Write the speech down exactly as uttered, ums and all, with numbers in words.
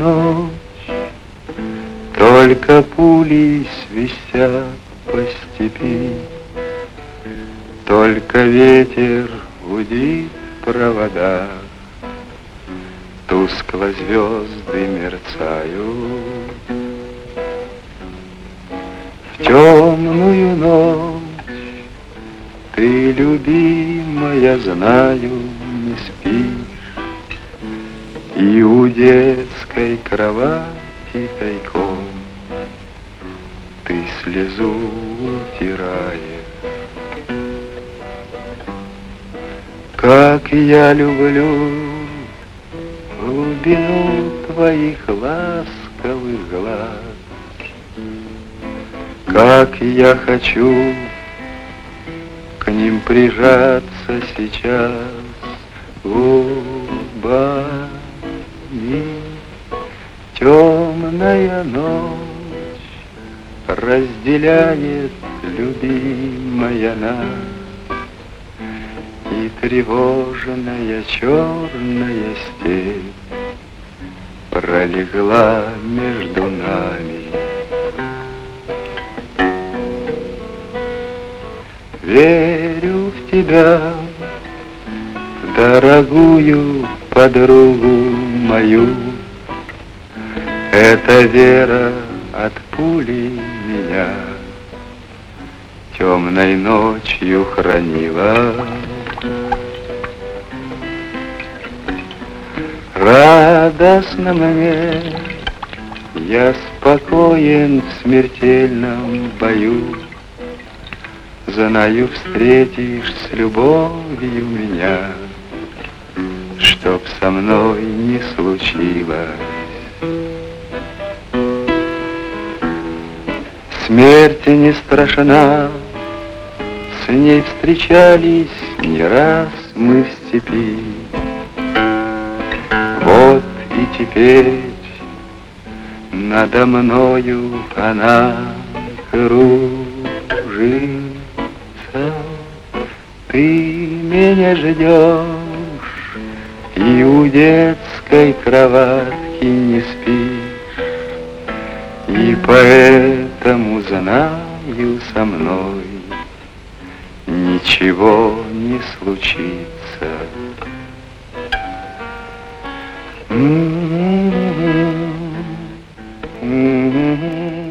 ночь, только пули свистят по степи, только ветер гудит в проводах, тускло звезды мерцают. В темную ночь ты, любимая, знаю, не спишь, и у детской кровати тайком ты слезу утираешь. Как я люблю глубину твоих ласковых глаз, как я хочу к ним прижаться сейчас губами. Темная ночь разделяет, любимая, нас, и тревожная черная степь пролегла между нами. Верю в тебя, в дорогую подругу мою. Эта вера от пули меня темной ночью хранила. Радостно мне, я спокоен в смертельном бою. Знаю, встретишь с любовью меня, чтоб со мной не случилось. Смерть не страшна, с ней встречались не раз мы в степи. Вот и теперь надо мною она кружит. Ты меня ждешь и у детской кроватки не спишь, и поэтому знаю, со мной ничего не случится. Mm-hmm. Mm-hmm.